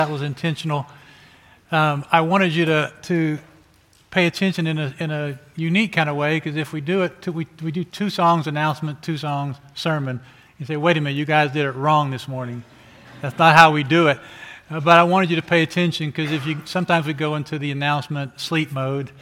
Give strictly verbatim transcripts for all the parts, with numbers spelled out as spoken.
That was intentional. Um, I wanted you to to pay attention in a in a unique kind of way, because if we do it, to, we we do two songs announcement, two songs sermon. You say, wait a minute, you guys did it wrong this morning. That's not how we do it. Uh, but I wanted you to pay attention, because if you sometimes we go into the announcement sleep mode,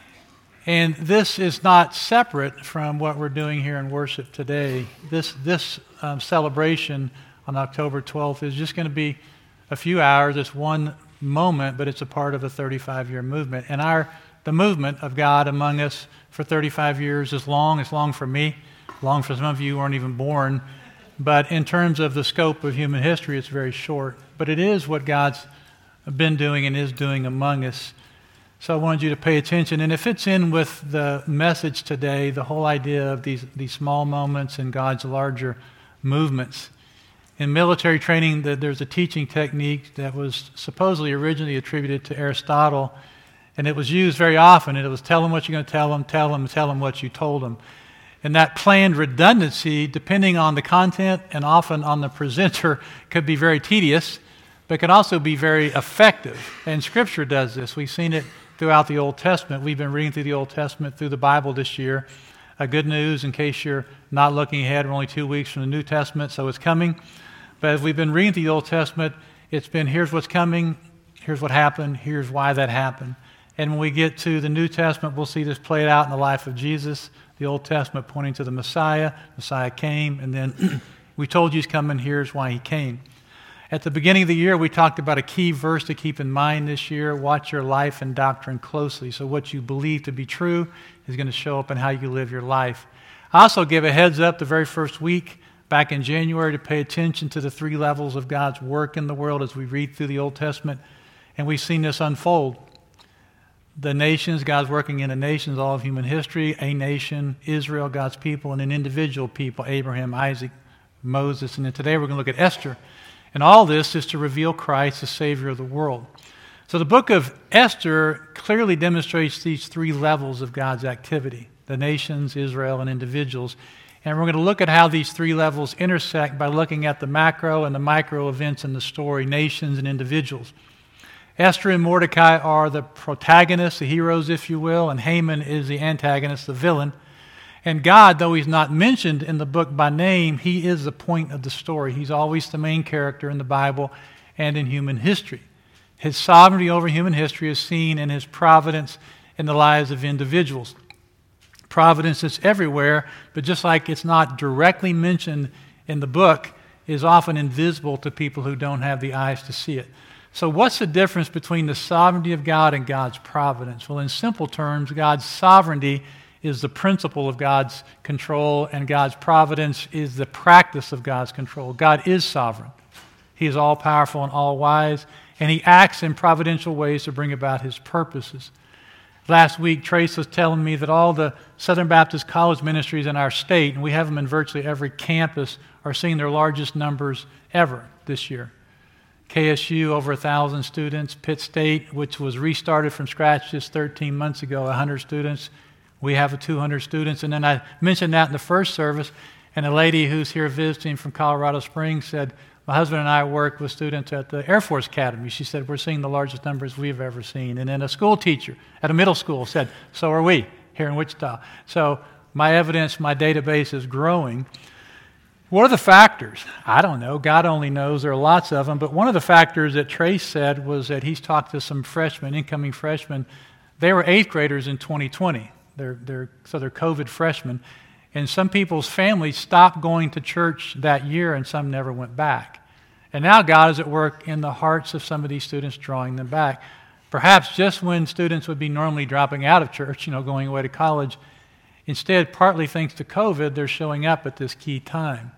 and this is not separate from what we're doing here in worship today. This this um, celebration on October twelfth is just going to be a few hours. It's one moment, but it's a part of a thirty-five-year movement. And our the movement of God among us for thirty-five years is long. It's long for me, long for some of you who weren't even born. But in terms of the scope of human history, it's very short. But it is what God's been doing and is doing among us. So I wanted you to pay attention. And it fits in with the message today, the whole idea of these, these small moments in God's larger movements. In military training, there's a teaching technique that was supposedly originally attributed to Aristotle, and it was used very often. And it was tell them what you're going to tell them, tell them, tell them what you told them. And that planned redundancy, depending on the content and often on the presenter, could be very tedious, but can also be very effective. And Scripture does this. We've seen it throughout the Old Testament. We've been reading through the Old Testament through the Bible this year. Uh, good news, in case you're not looking ahead, we're only two weeks from the New Testament, so it's coming. But as we've been reading through the Old Testament, it's been here's what's coming, here's what happened, here's why that happened. And when we get to the New Testament, we'll see this played out in the life of Jesus. The Old Testament pointing to the Messiah. Messiah came, and then we told you he's coming, here's why he came. At the beginning of the year, we talked about a key verse to keep in mind this year. Watch your life and doctrine closely. So what you believe to be true is going to show up in how you live your life. I also give a heads up the very first week back in January to pay attention to the three levels of God's work in the world as we read through the Old Testament. And we've seen this unfold. The nations, God's working in the nations, all of human history, a nation, Israel, God's people, and an individual people, Abraham, Isaac, Moses. And then today we're going to look at Esther. And all this is to reveal Christ, the Savior of the world. So the book of Esther clearly demonstrates these three levels of God's activity, the nations, Israel, and individuals. And we're going to look at how these three levels intersect by looking at the macro and the micro events in the story, nations and individuals. Esther and Mordecai are the protagonists, the heroes, if you will, and Haman is the antagonist, the villain. And God, though he's not mentioned in the book by name, he is the point of the story. He's always the main character in the Bible and in human history. His sovereignty over human history is seen in his providence in the lives of individuals. Providence is everywhere, but just like it's not directly mentioned in the book, is often invisible to people who don't have the eyes to see it. So what's the difference between the sovereignty of God and God's providence? Well, in simple terms, God's sovereignty is the principle of God's control, and God's providence is the practice of God's control. God is sovereign. He is all-powerful and all-wise, and he acts in providential ways to bring about his purposes. Last week, Trace was telling me that all the Southern Baptist college ministries in our state, and we have them in virtually every campus, are seeing their largest numbers ever this year. K S U, over one thousand students. Pitt State, which was restarted from scratch just thirteen months ago, one hundred students. We have a two hundred students. And then I mentioned that in the first service, and a lady who's here visiting from Colorado Springs said, my husband and I work with students at the Air Force Academy. She said, we're seeing the largest numbers we've ever seen. And then a school teacher at a middle school said, so are we here in Wichita. So my evidence, my database is growing. What are the factors? I don't know. God only knows. There are lots of them. But one of the factors that Trace said was that he's talked to some freshmen, incoming freshmen. They were eighth graders in twenty twenty. They're, they're, so they're COVID freshmen. And some people's families stopped going to church that year, and some never went back. And now God is at work in the hearts of some of these students, drawing them back. Perhaps just when students would be normally dropping out of church, you know, going away to college, instead, partly thanks to COVID, they're showing up at this key time.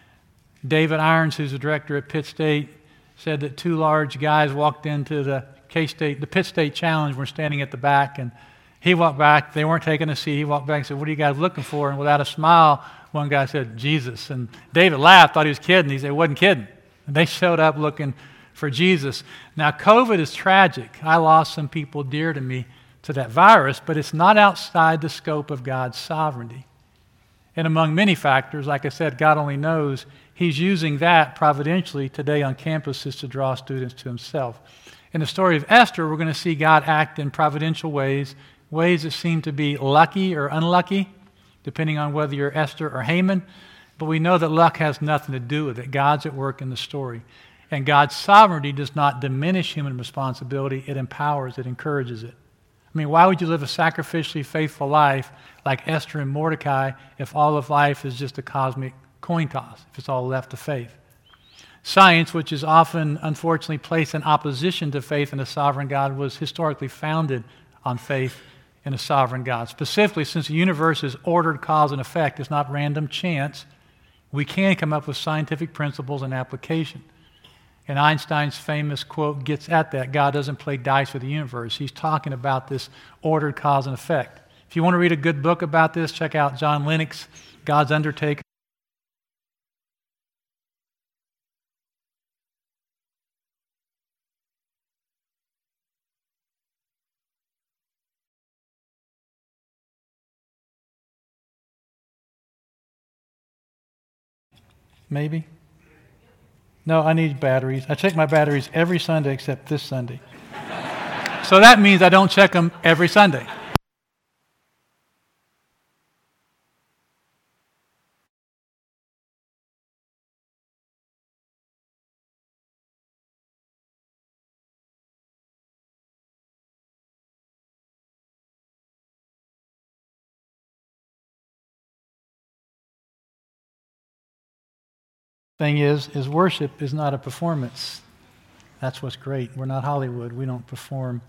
David Irons, who's the director at Pitt State, said that two large guys walked into the K-State, the Pitt State Challenge, were standing at the back, and he walked back. They weren't taking a seat. He walked back and said, what are you guys looking for? And without a smile, one guy said, Jesus. And David laughed, thought he was kidding. He said, he wasn't kidding. And they showed up looking for Jesus. Now, COVID is tragic. I lost some people dear to me to that virus, but it's not outside the scope of God's sovereignty. And among many factors, like I said, God only knows, he's using that providentially today on campuses to draw students to himself. In the story of Esther, we're going to see God act in providential ways, ways that seem to be lucky or unlucky, depending on whether you're Esther or Haman. But we know that luck has nothing to do with it. God's at work in the story. And God's sovereignty does not diminish human responsibility. It empowers, it encourages it. I mean, why would you live a sacrificially faithful life like Esther and Mordecai if all of life is just a cosmic coin toss, if it's all left to faith? Science, which is often, unfortunately, placed in opposition to faith in a sovereign God, was historically founded on faith in a sovereign God. Specifically, since the universe is ordered cause and effect, it's not random chance, we can come up with scientific principles and application. And Einstein's famous quote gets at that. God doesn't play dice with the universe. He's talking about this ordered cause and effect. If you want to read a good book about this, check out John Lennox, God's Undertaker. Maybe? No, I need batteries. I check my batteries every Sunday except this Sunday. So that means I don't check them every Sunday. Thing is, is worship is not a performance. That's what's great. We're not Hollywood. We don't perform.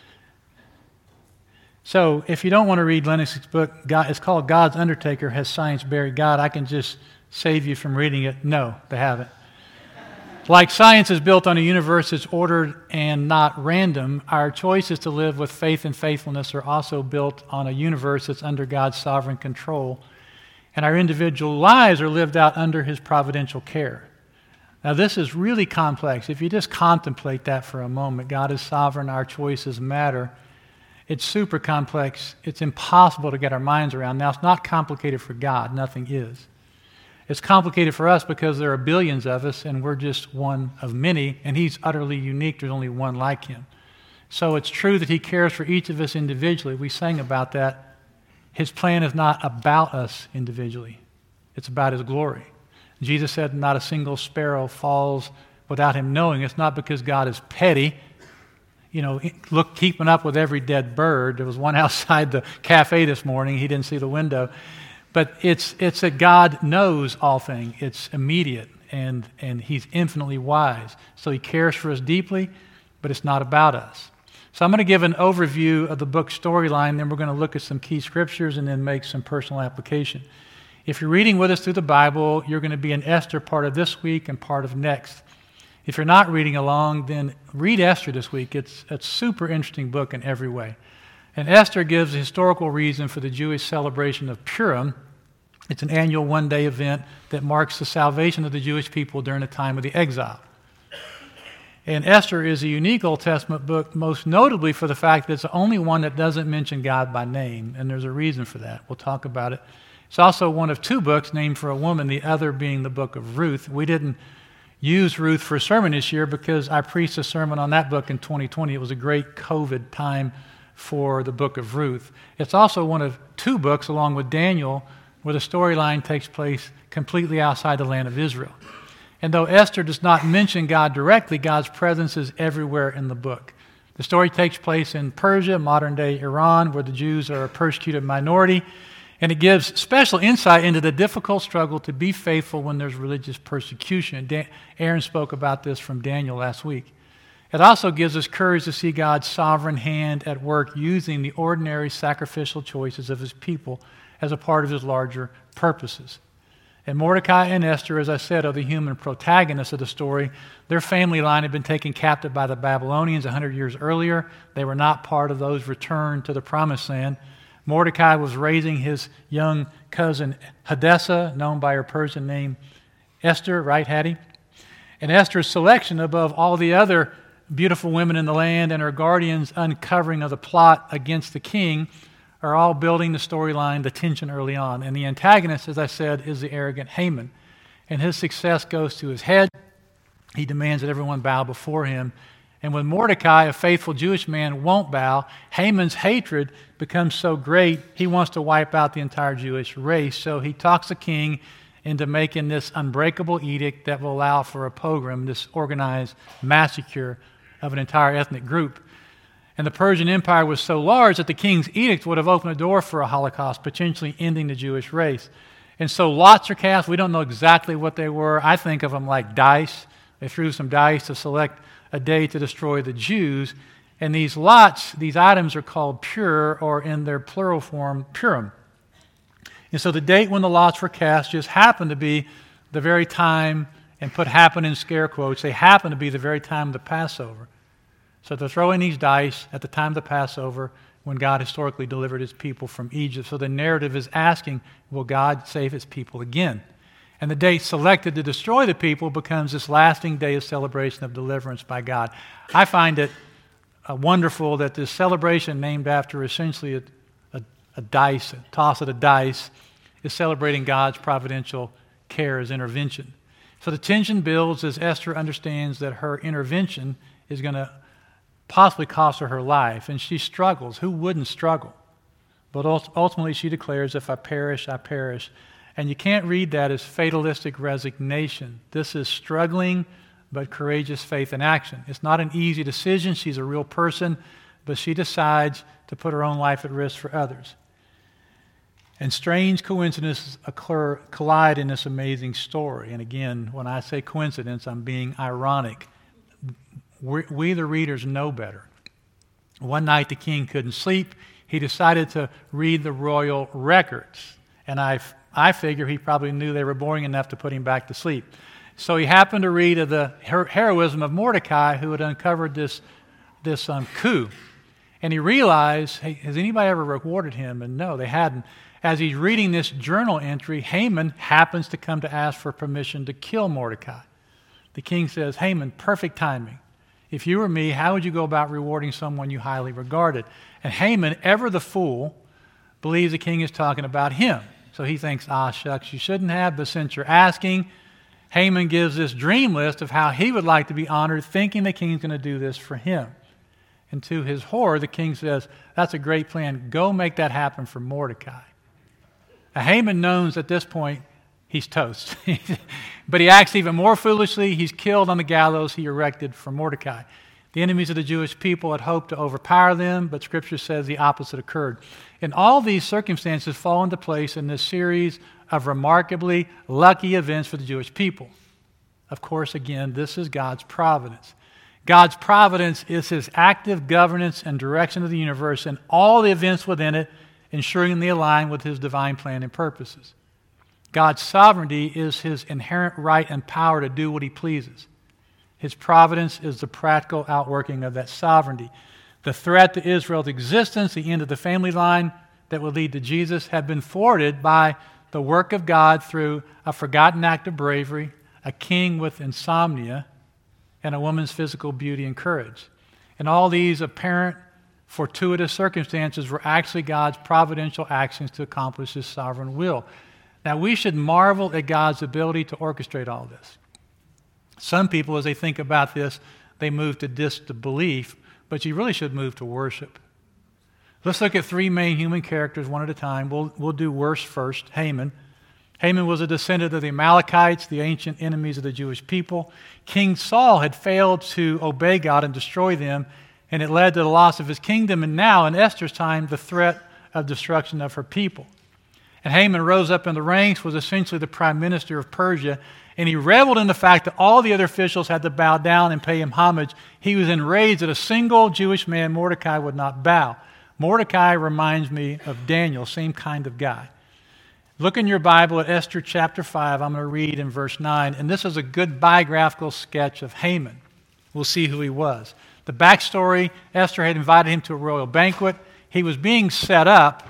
So if you don't want to read Lennox's book, God, it's called God's Undertaker, Has Science Buried God? I can just save you from reading it. No, they haven't. Like science is built on a universe that's ordered and not random, our choices to live with faith and faithfulness are also built on a universe that's under God's sovereign control. And our individual lives are lived out under his providential care. Now, this is really complex. If you just contemplate that for a moment, God is sovereign, our choices matter. It's super complex. It's impossible to get our minds around. Now, it's not complicated for God. Nothing is. It's complicated for us because there are billions of us, and we're just one of many, and he's utterly unique. There's only one like him. So it's true that he cares for each of us individually. We sang about that. His plan is not about us individually. It's about his glory. Jesus said not a single sparrow falls without him knowing. It's not because God is petty, you know, look, keeping up with every dead bird. There was one outside the cafe this morning. He didn't see the window. But it's it's that God knows all things. It's immediate, and, and he's infinitely wise. So he cares for us deeply, but it's not about us. So I'm going to give an overview of the book storyline, then we're going to look at some key scriptures and then make some personal application. If you're reading with us through the Bible, you're going to be in Esther part of this week and part of next. If you're not reading along, then read Esther this week. It's a super interesting book in every way. And Esther gives a historical reason for the Jewish celebration of Purim. It's an annual one-day event that marks the salvation of the Jewish people during the time of the exile. And Esther is a unique Old Testament book, most notably for the fact that it's the only one that doesn't mention God by name, and there's a reason for that. We'll talk about it. It's also one of two books named for a woman, the other being the book of Ruth. We didn't use Ruth for a sermon this year because I preached a sermon on that book in twenty twenty. It was a great COVID time for the book of Ruth. It's also one of two books, along with Daniel, where the storyline takes place completely outside the land of Israel. And though Esther does not mention God directly, God's presence is everywhere in the book. The story takes place in Persia, modern-day Iran, where the Jews are a persecuted minority, and it gives special insight into the difficult struggle to be faithful when there's religious persecution. Dan- Aaron spoke about this from Daniel last week. It also gives us courage to see God's sovereign hand at work using the ordinary sacrificial choices of his people as a part of his larger purposes. And Mordecai and Esther, as I said, are the human protagonists of the story. Their family line had been taken captive by the Babylonians one hundred years earlier. They were not part of those returned to the Promised Land. Mordecai was raising his young cousin Hadassah, known by her Persian name Esther, right, Hattie? And Esther's selection above all the other beautiful women in the land and her guardians' uncovering of the plot against the king are all building the storyline, the tension early on. And the antagonist, as I said, is the arrogant Haman. And his success goes to his head. He demands that everyone bow before him. And when Mordecai, a faithful Jewish man, won't bow, Haman's hatred becomes so great, he wants to wipe out the entire Jewish race. So he talks the king into making this unbreakable edict that will allow for a pogrom, this organized massacre of an entire ethnic group. And the Persian Empire was so large that the king's edict would have opened a door for a Holocaust, potentially ending the Jewish race. And so lots are cast. We don't know exactly what they were. I think of them like dice. They threw some dice to select a day to destroy the Jews. And these lots, these items are called pur, or in their plural form, Purim. And so the date when the lots were cast just happened to be the very time, and put happen in scare quotes, they happened to be the very time of the Passover. So they're throwing these dice at the time of the Passover when God historically delivered his people from Egypt. So the narrative is asking, will God save his people again? And the date selected to destroy the people becomes this lasting day of celebration of deliverance by God. I find it uh, wonderful that this celebration, named after essentially a, a, a dice, a toss of the dice, is celebrating God's providential care as intervention. So the tension builds as Esther understands that her intervention is going to possibly cost her her life, and she struggles. Who wouldn't struggle? But ultimately she declares, if I perish, I perish. And you can't read that as fatalistic resignation. This is struggling but courageous faith in action. It's not an easy decision. She's a real person, but she decides to put her own life at risk for others. And strange coincidences occur, collide in this amazing story. And again, when I say coincidence, I'm being ironic. We're, we, the readers, know better. One night the king couldn't sleep. He decided to read the royal records. And I, I figure he probably knew they were boring enough to put him back to sleep. So he happened to read of the her- heroism of Mordecai, who had uncovered this, this um, coup. And he realized, hey, has anybody ever rewarded him? And no, they hadn't. As he's reading this journal entry, Haman happens to come to ask for permission to kill Mordecai. The king says, Haman, perfect timing. If you were me, how would you go about rewarding someone you highly regarded? And Haman, ever the fool, believes the king is talking about him. So he thinks, ah, shucks, you shouldn't have, but since you're asking, Haman gives this dream list of how he would like to be honored, thinking the king's going to do this for him. And to his horror, the king says, that's a great plan. Go make that happen for Mordecai. Now, Haman knows at this point he's toast. But he acts even more foolishly. He's killed on the gallows he erected for Mordecai. The enemies of the Jewish people had hoped to overpower them, but Scripture says the opposite occurred. And all these circumstances fall into place in this series of remarkably lucky events for the Jewish people. Of course, again, this is God's providence. God's providence is his active governance and direction of the universe and all the events within it, ensuring they align with his divine plan and purposes. God's sovereignty is his inherent right and power to do what he pleases. His providence is the practical outworking of that sovereignty. The threat to Israel's existence, the end of the family line that would lead to Jesus, had been thwarted by the work of God through a forgotten act of bravery, a king with insomnia, and a woman's physical beauty and courage. And all these apparent fortuitous circumstances were actually God's providential actions to accomplish his sovereign will. Now, we should marvel at God's ability to orchestrate all this. Some people, as they think about this, they move to disbelief, but you really should move to worship. Let's look at three main human characters one at a time. We'll, we'll do worst first, Haman. Haman was a descendant of the Amalekites, the ancient enemies of the Jewish people. King Saul had failed to obey God and destroy them, and it led to the loss of his kingdom, and now, in Esther's time, the threat of destruction of her people. And Haman rose up in the ranks, was essentially the prime minister of Persia, and he reveled in the fact that all the other officials had to bow down and pay him homage. He was enraged that a single Jewish man, Mordecai, would not bow. Mordecai reminds me of Daniel, same kind of guy. Look in your Bible at Esther chapter five. I'm going to read in verse nine, and this is a good biographical sketch of Haman. We'll see who he was. The backstory, Esther had invited him to a royal banquet. He was being set up,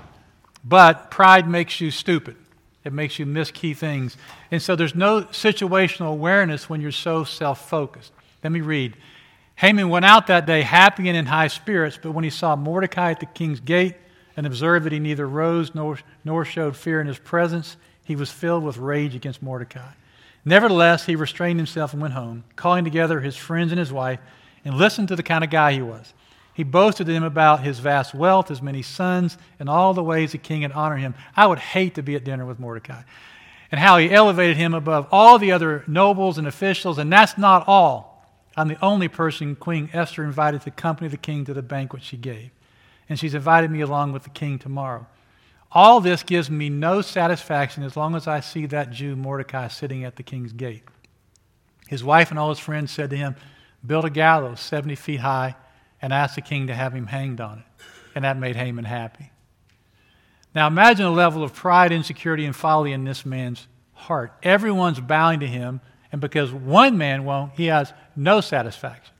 but pride makes you stupid. It makes you miss key things. And so there's no situational awareness when you're so self-focused. Let me read. Haman went out that day happy and in high spirits, but when he saw Mordecai at the king's gate, and observed that he neither rose nor, nor showed fear in his presence, he was filled with rage against Mordecai. Nevertheless, he restrained himself and went home, calling together his friends and his wife, and listened to the kind of guy he was. He boasted to them about his vast wealth, his many sons, and all the ways the king had honored him. I would hate to be at dinner with Mordecai. And how he elevated him above all the other nobles and officials, and that's not all. I'm the only person Queen Esther invited to accompany the king to the banquet she gave. And she's invited me along with the king tomorrow. All this gives me no satisfaction as long as I see that Jew Mordecai sitting at the king's gate. His wife and all his friends said to him, build a gallows seventy feet high and ask the king to have him hanged on it. And that made Haman happy. Now imagine the level of pride, insecurity, and folly in this man's heart. Everyone's bowing to him, and because one man won't, he has no satisfaction.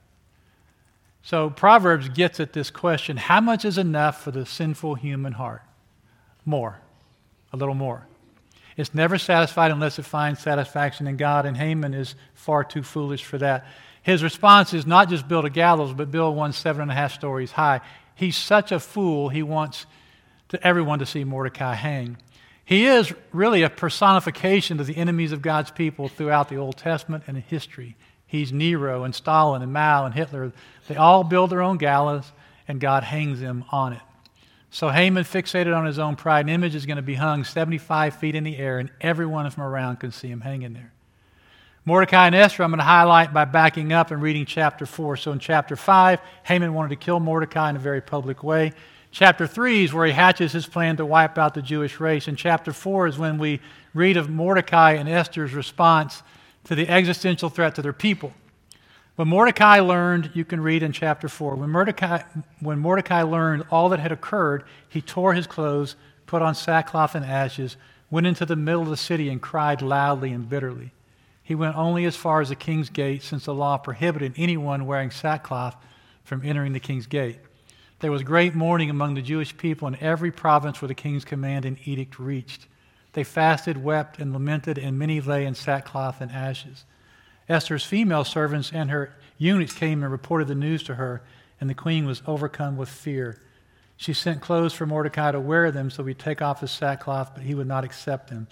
So Proverbs gets at this question, how much is enough for the sinful human heart? More. A little more. It's never satisfied unless it finds satisfaction in God, and Haman is far too foolish for that. His response is not just build a gallows, but build one seven and a half stories high. He's such a fool, he wants to everyone to see Mordecai hang. He is really a personification of the enemies of God's people throughout the Old Testament and in history. He's Nero and Stalin and Mao and Hitler. They all build their own gallows, and God hangs them on it. So Haman, fixated on his own pride and image, is going to be hung seventy-five feet in the air, and everyone from around can see him hanging there. Mordecai and Esther, I'm going to highlight by backing up and reading chapter four. So in chapter five, Haman wanted to kill Mordecai in a very public way. Chapter three is where he hatches his plan to wipe out the Jewish race. And chapter four is when we read of Mordecai and Esther's response to the existential threat to their people. When Mordecai learned, you can read in chapter four, when Mordecai, when Mordecai learned all that had occurred, he tore his clothes, put on sackcloth and ashes, went into the middle of the city and cried loudly and bitterly. He went only as far as the king's gate, since the law prohibited anyone wearing sackcloth from entering the king's gate. There was great mourning among the Jewish people in every province where the king's command and edict reached. They fasted, wept, and lamented, and many lay in sackcloth and ashes. Esther's female servants and her eunuchs came and reported the news to her, and the queen was overcome with fear. She sent clothes for Mordecai to wear them so he'd take off his sackcloth, but he would not accept them.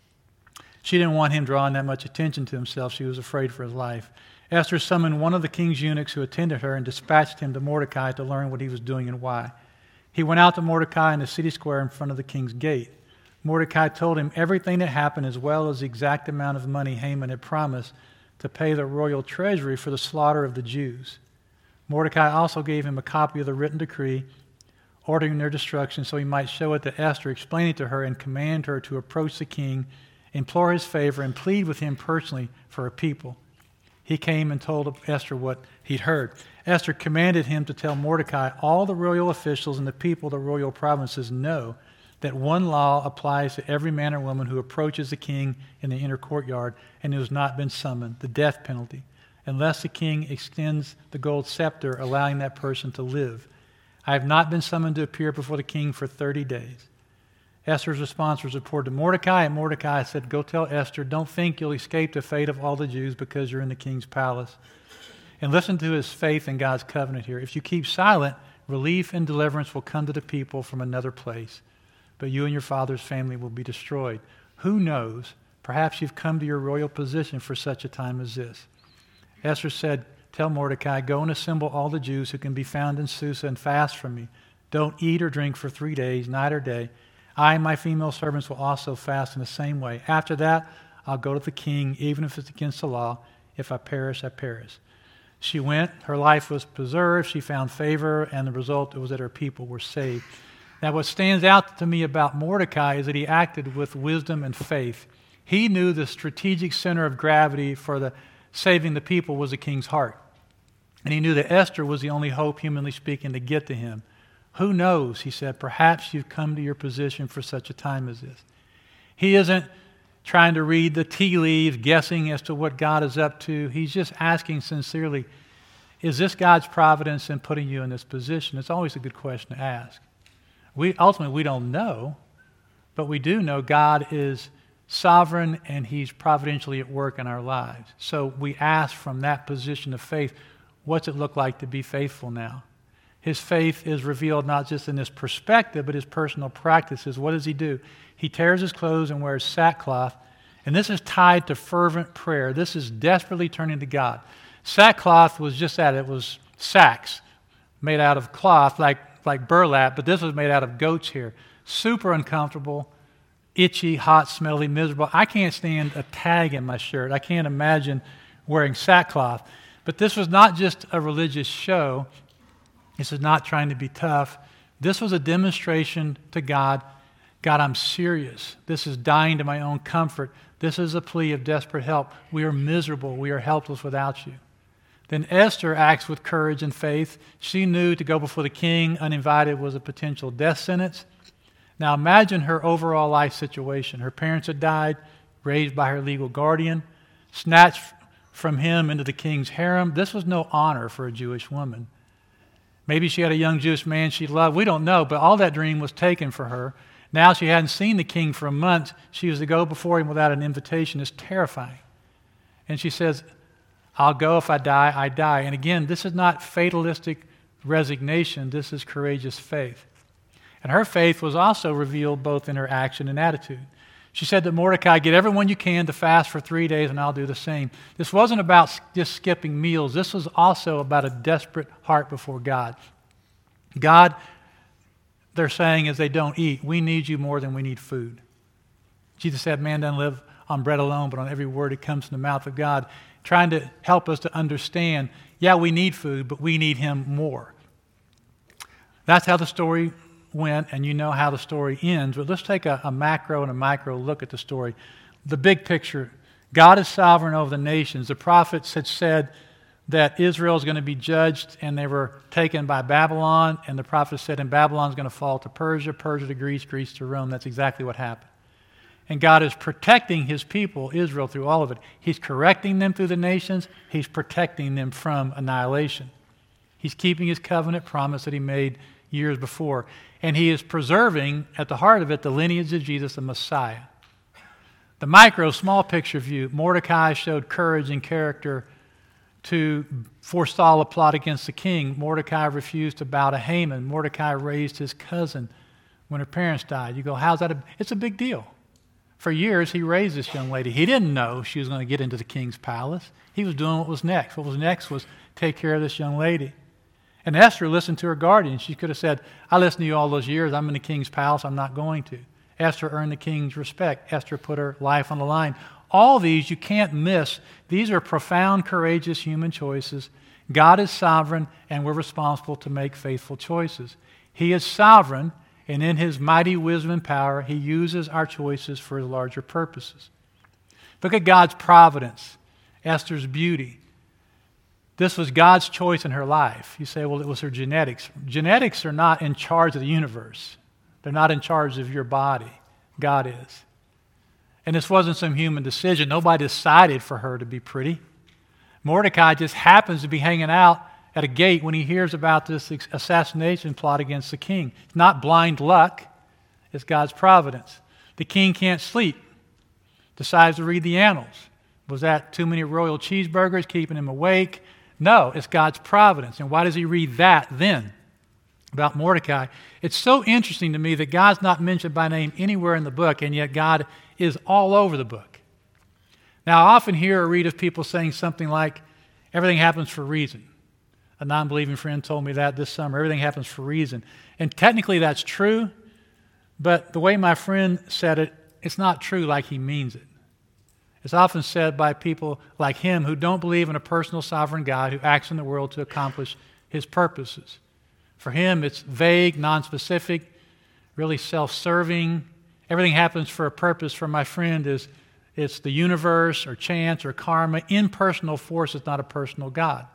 She didn't want him drawing that much attention to himself. She was afraid for his life. Esther summoned one of the king's eunuchs who attended her and dispatched him to Mordecai to learn what he was doing and why. He went out to Mordecai in the city square in front of the king's gate. Mordecai told him everything that happened, as well as the exact amount of money Haman had promised to pay the royal treasury for the slaughter of the Jews. Mordecai also gave him a copy of the written decree ordering their destruction so he might show it to Esther, explain it to her, and command her to approach the king, implore his favor, and plead with him personally for her people. He came and told Esther what he'd heard. Esther commanded him to tell Mordecai all the royal officials and the people of the royal provinces know that one law applies to every man or woman who approaches the king in the inner courtyard and who has not been summoned, the death penalty, unless the king extends the gold scepter, allowing that person to live. I have not been summoned to appear before the king for thirty days. Esther's response was reported to Mordecai, and Mordecai said, go tell Esther, don't think you'll escape the fate of all the Jews because you're in the king's palace. And listen to his faith in God's covenant here. If you keep silent, relief and deliverance will come to the people from another place, but you and your father's family will be destroyed. Who knows? Perhaps you've come to your royal position for such a time as this. Esther said, tell Mordecai, go and assemble all the Jews who can be found in Susa and fast from me. Don't eat or drink for three days, night or day. I and my female servants will also fast in the same way. After that, I'll go to the king, even if it's against the law. If I perish, I perish. She went. Her life was preserved. She found favor, and the result was that her people were saved. Now, what stands out to me about Mordecai is that he acted with wisdom and faith. He knew the strategic center of gravity for the saving the people was the king's heart. And he knew that Esther was the only hope, humanly speaking, to get to him. Who knows, he said, perhaps you've come to your position for such a time as this. He isn't trying to read the tea leaves, guessing as to what God is up to. He's just asking sincerely, is this God's providence in putting you in this position? It's always a good question to ask. We ultimately, we don't know, but we do know God is sovereign and he's providentially at work in our lives. So we ask from that position of faith, what's it look like to be faithful now? His faith is revealed not just in his perspective, but his personal practices. What does he do? He tears his clothes and wears sackcloth, and this is tied to fervent prayer. This is desperately turning to God. Sackcloth was just that. It was sacks made out of cloth, like, like burlap, but this was made out of goat's hair. Super uncomfortable, itchy, hot, smelly, miserable. I can't stand a tag in my shirt. I can't imagine wearing sackcloth. But this was not just a religious show. This is not trying to be tough. This was a demonstration to God, God, I'm serious. This is dying to my own comfort. This is a plea of desperate help. We are miserable. We are helpless without you. Then Esther acts with courage and faith. She knew to go before the king uninvited was a potential death sentence. Now imagine her overall life situation. Her parents had died, raised by her legal guardian, snatched from him into the king's harem. This was no honor for a Jewish woman. Maybe she had a young Jewish man she loved. We don't know, but all that dream was taken for her. Now she hadn't seen the king for a month. She was to go before him without an invitation. It's terrifying. And she says, I'll go. If I die, I die. And again, this is not fatalistic resignation. This is courageous faith. And her faith was also revealed both in her action and attitude. She said to Mordecai, get everyone you can to fast for three days and I'll do the same. This wasn't about just skipping meals. This was also about a desperate heart before God. God, they're saying as they don't eat, we need you more than we need food. Jesus said, man doesn't live on bread alone, but on every word that comes from the mouth of God, trying to help us to understand, yeah, we need food, but we need him more. That's how the story went, and you know how the story ends. But let's take a, a macro and a micro look at the story. The big picture, God is sovereign over the nations. The prophets had said that Israel is going to be judged, and they were taken by Babylon, and the prophets said, and Babylon is going to fall to Persia, Persia to Greece, Greece to Rome. That's exactly what happened. And God is protecting his people, Israel, through all of it. He's correcting them through the nations. He's protecting them from annihilation. He's keeping his covenant promise that he made years before. And he is preserving, at the heart of it, the lineage of Jesus, the Messiah. The micro, small picture view, Mordecai showed courage and character to forestall a plot against the king. Mordecai refused to bow to Haman. Mordecai raised his cousin when her parents died. You go, how's that? A, it's a big deal. For years, he raised this young lady. He didn't know she was going to get into the king's palace. He was doing what was next. What was next was take care of this young lady. And Esther listened to her guardian. She could have said, I listened to you all those years. I'm in the king's palace. I'm not going to. Esther earned the king's respect. Esther put her life on the line. All these you can't miss. These are profound, courageous human choices. God is sovereign, and we're responsible to make faithful choices. He is sovereign, and in his mighty wisdom and power, he uses our choices for his larger purposes. Look at God's providence, Esther's beauty. This was God's choice in her life. You say, well, it was her genetics. Genetics are not in charge of the universe. They're not in charge of your body. God is. And this wasn't some human decision. Nobody decided for her to be pretty. Mordecai just happens to be hanging out at a gate when he hears about this assassination plot against the king. It's not blind luck. It's God's providence. The king can't sleep. Decides to read the annals. Was that too many royal cheeseburgers keeping him awake? No, it's God's providence. And why does he read that then about Mordecai? It's so interesting to me that God's not mentioned by name anywhere in the book, and yet God is all over the book. Now, I often hear or read of people saying something like, everything happens for a reason. A non-believing friend told me that this summer. Everything happens for a reason. And technically that's true, but the way my friend said it, it's not true like he means it. It's often said by people like him who don't believe in a personal sovereign God who acts in the world to accomplish his purposes. For him, it's vague, nonspecific, really self-serving. Everything happens for a purpose. For my friend, is it's the universe or chance or karma. Impersonal force is not a personal God.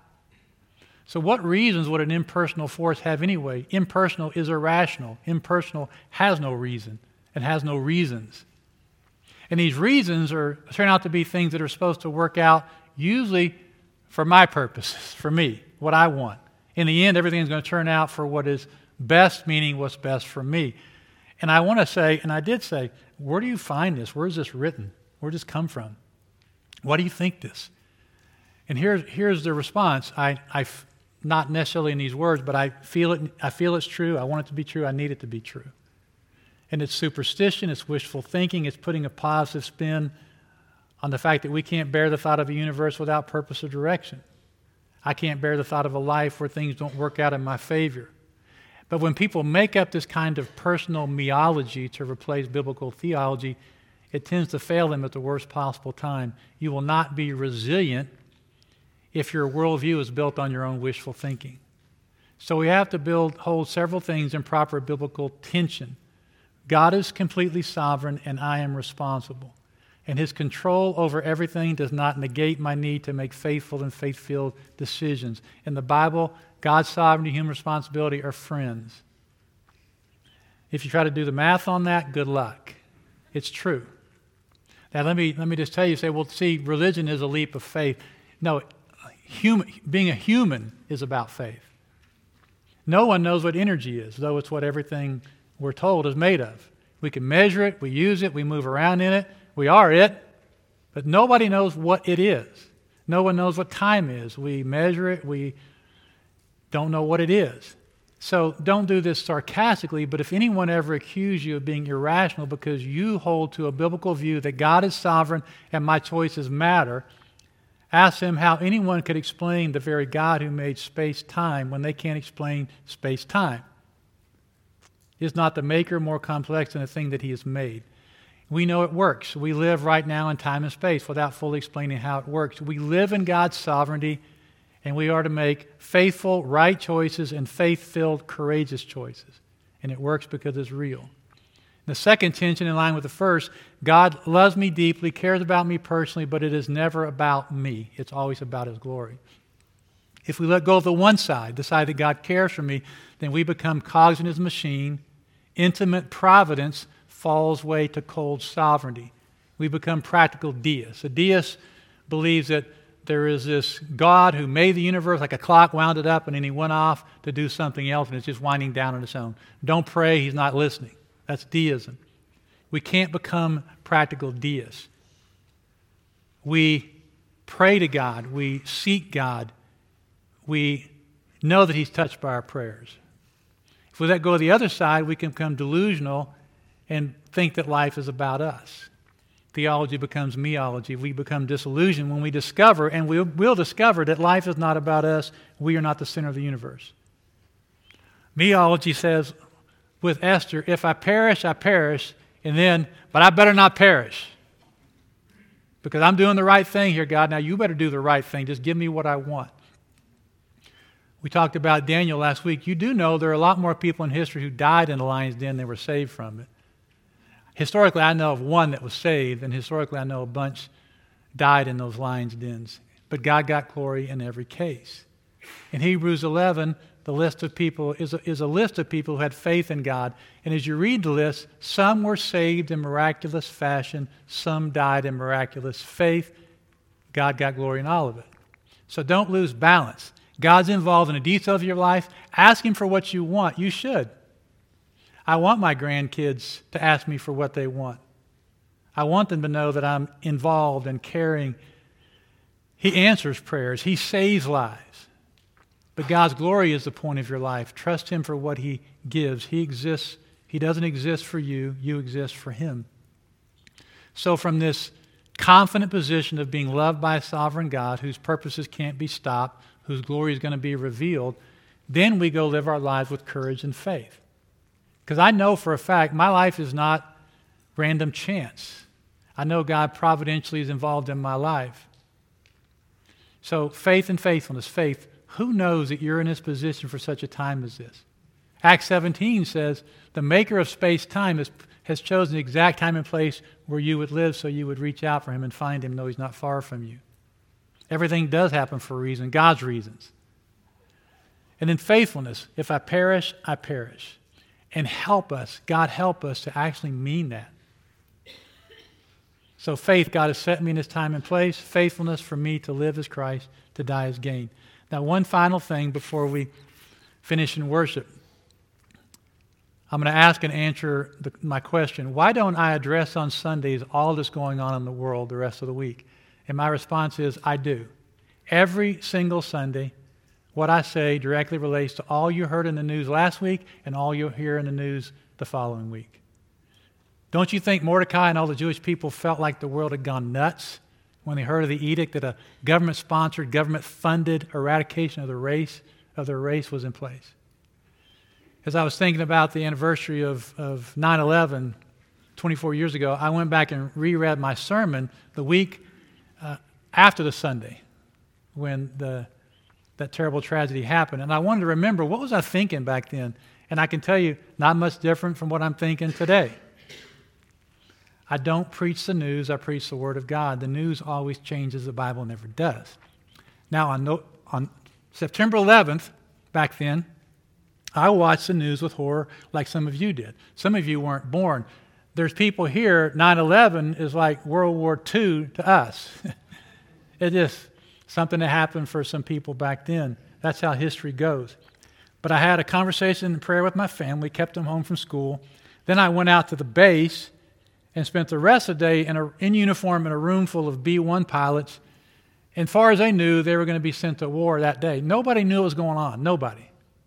So what reasons would an impersonal force have anyway? Impersonal is irrational. Impersonal has no reason and has no reasons. And these reasons are turn out to be things that are supposed to work out usually for my purposes, for me, what I want. In the end, everything's going to turn out for what is best, meaning what's best for me. And I want to say, and I did say, where do you find this? Where is this written? Where does this come from? Why do you think this? And here's, here's the response. I, I not necessarily in these words, but I feel it, I feel it's true, I want it to be true, I need it to be true. And it's superstition, it's wishful thinking, it's putting a positive spin on the fact that we can't bear the thought of a universe without purpose or direction. I can't bear the thought of a life where things don't work out in my favor. But when people make up this kind of personal meology to replace biblical theology, it tends to fail them at the worst possible time. You will not be resilient if your worldview is built on your own wishful thinking. So we have to build, hold several things in proper biblical tension. God is completely sovereign and I am responsible. And His control over everything does not negate my need to make faithful and faith-filled decisions. In the Bible, God's sovereignty and human responsibility are friends. If you try to do the math on that, good luck. It's true. Now let me let me just tell you, say, well, see, religion is a leap of faith. No, human, being a human is about faith. No one knows what energy is, though it's what everything we're told is made of. We can measure it, we use it, we move around in it, we are it, but nobody knows what it is. No one knows what time is. We measure it, we don't know what it is. So don't do this sarcastically, but if anyone ever accused you of being irrational because you hold to a biblical view that God is sovereign and my choices matter, ask them how anyone could explain the very God who made space-time when they can't explain space-time. Is not the maker more complex than the thing that He has made? We know it works. We live right now in time and space without fully explaining how it works. We live in God's sovereignty, and we are to make faithful, right choices and faith-filled, courageous choices. And it works because it's real. The second tension, in line with the first, God loves me deeply, cares about me personally, but it is never about me. It's always about His glory. If we let go of the one side, the side that God cares for me, then we become cogs in His machine. Intimate providence falls way to cold sovereignty. We become practical deists. A deist believes that there is this God who made the universe like a clock, wound it up, and then He went off to do something else, and it's just winding down on its own. Don't pray, He's not listening. That's deism. We can't become practical deists. We pray to God. We seek God. We know that He's touched by our prayers. If we let go of the other side, we can become delusional and think that life is about us. Theology becomes meology. We become disillusioned when we discover, and we'll, we'll discover, that life is not about us. We are not the center of the universe. Meology says with Esther, if I perish, I perish, and then, but I better not perish. Because I'm doing the right thing here, God. Now you better do the right thing. Just give me what I want. We talked about Daniel last week. You do know there are a lot more people in history who died in the lion's den than were saved from it. Historically, I know of one that was saved, and historically, I know a bunch died in those lion's dens. But God got glory in every case. In Hebrews eleven, the list of people is a, is a list of people who had faith in God. And as you read the list, some were saved in miraculous fashion, some died in miraculous faith. God got glory in all of it. So don't lose balance. God's involved in the details of your life. Ask Him for what you want. You should. I want my grandkids to ask me for what they want. I want them to know that I'm involved and caring. He answers prayers. He saves lives. But God's glory is the point of your life. Trust Him for what He gives. He exists. He doesn't exist for you. You exist for Him. So from this confident position of being loved by a sovereign God whose purposes can't be stopped, whose glory is going to be revealed, then we go live our lives with courage and faith. Because I know for a fact my life is not random chance. I know God providentially is involved in my life. So faith and faithfulness, faith. Who knows that you're in this position for such a time as this? Acts seventeen says, the maker of space-time has, has chosen the exact time and place where you would live so you would reach out for Him and find Him, though He's not far from you. Everything does happen for a reason, God's reasons. And then faithfulness. If I perish, I perish. And help us, God help us to actually mean that. So faith, God has set me in this time and place. Faithfulness for me to live as Christ, to die as gain. Now, one final thing before we finish in worship. I'm going to ask and answer the, my question. Why don't I address on Sundays all that's going on in the world the rest of the week? And my response is, I do. Every single Sunday, what I say directly relates to all you heard in the news last week and all you'll hear in the news the following week. Don't you think Mordecai and all the Jewish people felt like the world had gone nuts when they heard of the edict that a government-sponsored, government-funded eradication of the race of their race was in place? As I was thinking about the anniversary of, of nine eleven twenty-four years ago, I went back and reread my sermon the week uh, after the Sunday when the that terrible tragedy happened. And I wanted to remember, what was I thinking back then? And I can tell you, not much different from what I'm thinking today. I don't preach the news, I preach the Word of God. The news always changes, the Bible never does. Now, on, no, on September eleventh, back then, I watched the news with horror like some of you did. Some of you weren't born. There's people here, nine eleven is like World War Two to us. It just something that happened for some people back then. That's how history goes. But I had a conversation in prayer with my family, kept them home from school. Then I went out to the base and spent the rest of the day in, a, in uniform in a room full of B one pilots. And as far as they knew, they were going to be sent to war that day. Nobody knew what was going on. Nobody.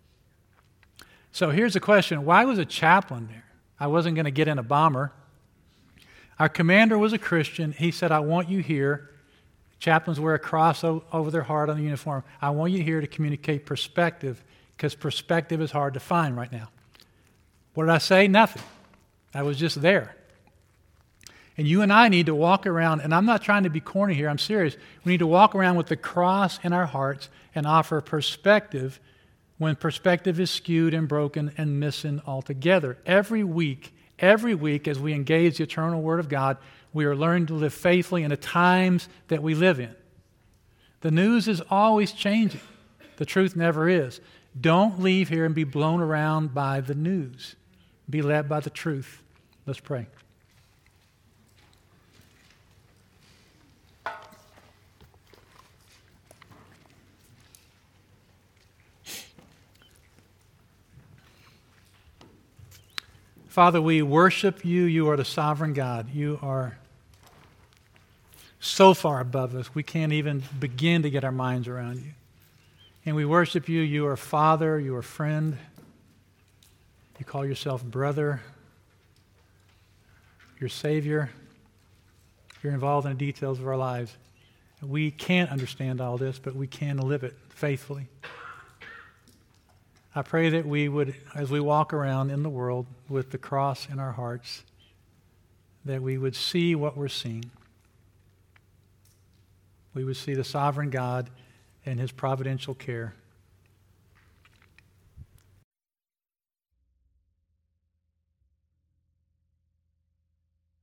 So here's the question. Why was a chaplain there? I wasn't going to get in a bomber. Our commander was a Christian. He said, I want you here. Chaplains wear a cross over their heart on the uniform. I want you here to communicate perspective, because perspective is hard to find right now. What did I say? Nothing. I was just there. And you and I need to walk around, and I'm not trying to be corny here, I'm serious. We need to walk around with the cross in our hearts and offer perspective when perspective is skewed and broken and missing altogether. Every week, every week as we engage the eternal Word of God, we are learning to live faithfully in the times that we live in. The news is always changing. The truth never is. Don't leave here and be blown around by the news. Be led by the truth. Let's pray. Father, we worship you. You are the sovereign God. You are so far above us, we can't even begin to get our minds around you. And we worship you. You are Father. You are friend. You call yourself brother. You're Savior. You're involved in the details of our lives. We can't understand all this, but we can live it faithfully. I pray that we would, as we walk around in the world with the cross in our hearts, that we would see what we're seeing. We would see the sovereign God and his providential care.